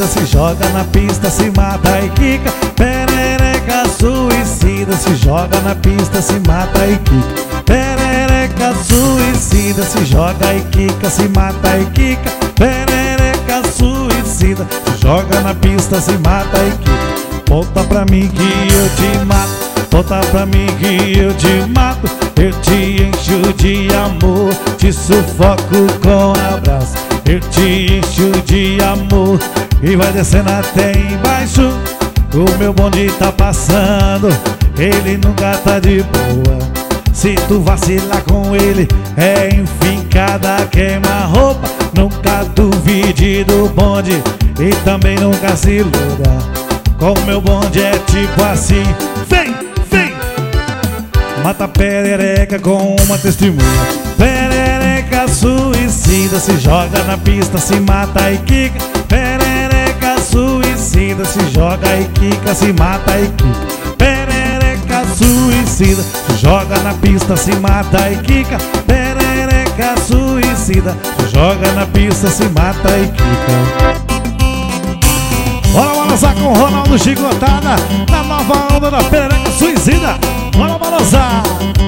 se joga na pista, se mata e quica. Perereca suicida, se joga na pista, se mata e quica. Perereca suicida, se joga e quica, se mata e quica. Perereca suicida, se joga na pista, se mata e quica. Volta pra mim que eu te mato. Volta pra mim que eu te mato. Eu te encho de amor, te sufoco com abraço. Eu te encho de amor e vai descendo até embaixo. O meu bonde tá passando, ele nunca tá de boa. Se tu vacilar com ele, é enfincada, queima-roupa. Nunca duvide do bonde e também nunca se iluda. Com o meu bonde é tipo assim. Vem, vem! Mata a perereca com uma testemunha. Perereca suicida, se joga na pista, se mata e quica. Perereca suicida, se joga e quica, se mata e quica. Perereca suicida, se joga na pista, se mata e quica. Perereca suicida, se joga na pista, se mata e quica. Bora balançar com o Ronaldo Chicotada na nova onda da perereca suicida. Bora balançar!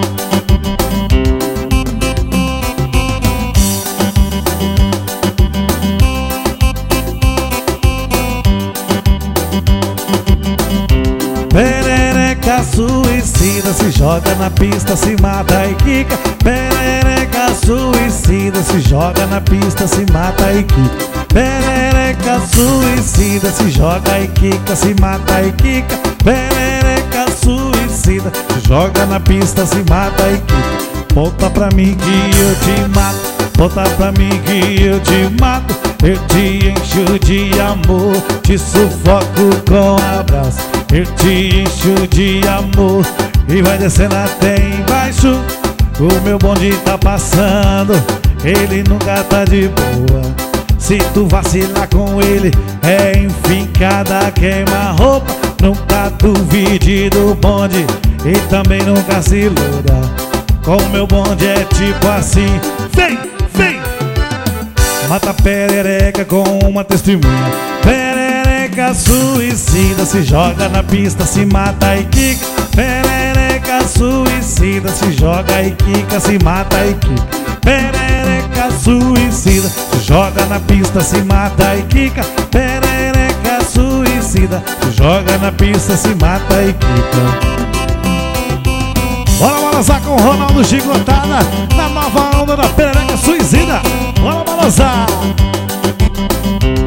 Perereca suicida, se joga na pista, se mata e quica. Perereca suicida, se joga na pista, se mata e quica. Perereca suicida, se joga e quica, se mata e quica. Perereca suicida, se joga na pista, se mata e quica. Volta pra mim que eu te mato. Volta pra mim que eu te mato. Eu te encho de amor, te sufoco com abraço. Eu te encho de amor e vai descendo até embaixo. O meu bonde tá passando, ele nunca tá de boa. Se tu vacilar com ele, é enfincada, queima-roupa. Nunca duvide do bonde e também nunca se iluda. Com o meu bonde é tipo assim. Vem, vem! Mata a perereca com uma testemunha. Perereca suicida, se joga na pista, se mata e quica. Perereca suicida, se joga e quica, se mata e quica. Perereca suicida, se joga na pista, se mata e quica. Perereca suicida, se joga na pista, se mata e quica. Bora balançar com o Ronaldo Chicotada na nova onda da perereca suicida. Bora balançar!